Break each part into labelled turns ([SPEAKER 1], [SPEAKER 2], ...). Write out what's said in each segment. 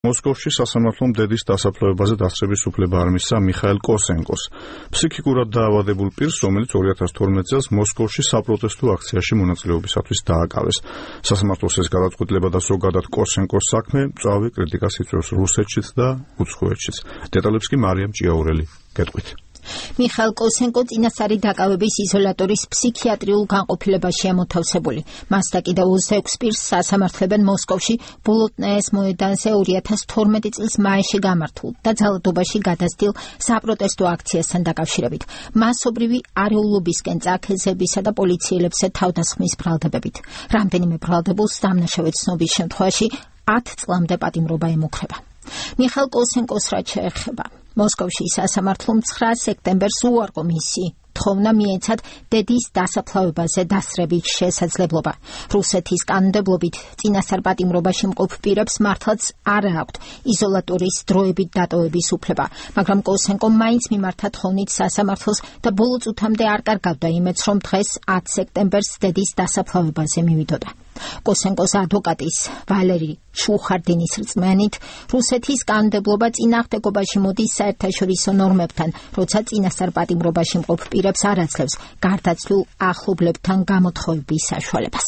[SPEAKER 1] მოსკოვში სასამართლომ დედის დასაფლავებაზე დასწრების უფლება არ მისცა მიხაილ კოსენკოს, ფსიქიკურად დაავადებულ პირს, რომელიც 2012 წელს მოსკოვში საპროტესტო აქციაში მონაწილეობისათვის დააკავეს. სასამართლოს ეს გადაწყვეტილება და ზოგადად კოსენკოს საქმე მწვავე კრიტიკას იწვევს რუსეთშიც და უცხოეთშიც. დეტალებს კი მარიამ ჭიაურელი გეტყვით.
[SPEAKER 2] მიხაილ კოსენკო წინასწარი დაკავების იზოლატორის ფსიქიატრიულ განყოფილებაში ამოთავსებული. მას და კიდევ 26 პირს სასამართლებენ მოსკოვში ბოლოტნაეს მოედანზე 2012 წლის მაისში გამართულ და ძალადობაში გადასდილ საპროტესტო აქციასთან დაკავშირებით. მასობრივი არეულობისკენ წაქეზებისა და პოლიციელებსა თავდასხმის ბრალდებებით. რამდენიმე ბრალდებულს დამნაშავე ცნობის შემთხვევაში 10 წლამდე პატიმრობა ემუქრება. მიხაილ კოსენკოს რაც შეეხება. მოსკოვში სასამართლომ 9 სექტემბერს უარყო მისი თხოვნა მიეცათ დედის დასაფლავებაზე დასწრების შესაძლებლობა. რუსეთის კანონმდებლობით წინასწარ პატიმრობაში მყოფ პირებს მართლაც არ აქვთ იზოლატორის დროებით დატოვების უფლება, მაგრამ კოსენკო მაინც მიმართა თხოვნით სასამართლოს და ბოლო წუთამდე არ კარგავდა იმედს, რომ დღეს 10 სექტემბერს დედის დასაფლავებაზე მივიდოდა. კოსენკოს ადვოკატის ვალერი ჩუხარდინის რწმენით, რუსეთის კანონმდებლობა წინააღმდეგობაში მოდის საერთაშორისო ნორმებთან, როცა წინასწარ პატიმრობაში მყოფ პირებს არ აძლევს გარდაცვლილ ახლობლებთან გამოთხოვების საშუალებას.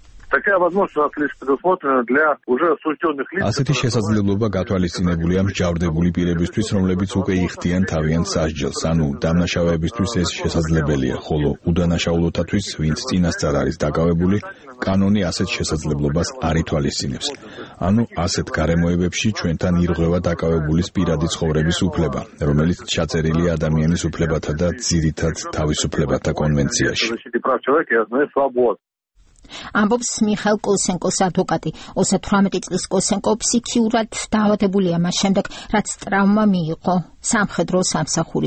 [SPEAKER 3] ასეთი შესაძლებლობა გათვალისწინებულია მსჯავრდებული პირებისთვის, რომლებიც უკვე იხდიან თავიანთ სასჯელს, ანუ დამნაშავეებისთვის ეს შესაძლებელია, ხოლო უდანაშაულოთათვის, ვინც წინასწარ არის დაკავებული, კანონი ასეთ შესაძლებლობას არ ითვალისწინებს. ანუ ასეთ გარემოებებში ჩვენთან ირღვევა დაკავებულის პირადი ცხოვრების უფლება, რომელიც ჩაწერილია ადამიანის უფლებათა და ძირითად თავისუფლებათა კონვენციაში.
[SPEAKER 2] ამბობს მიხაილ კოსენკოს ადვოკატი. 38 წლის კოსენკო ფსიქიურად დაავადებულია მას შემდეგ, რაც ტრავმა მიიღო სამხედრო სამსახურის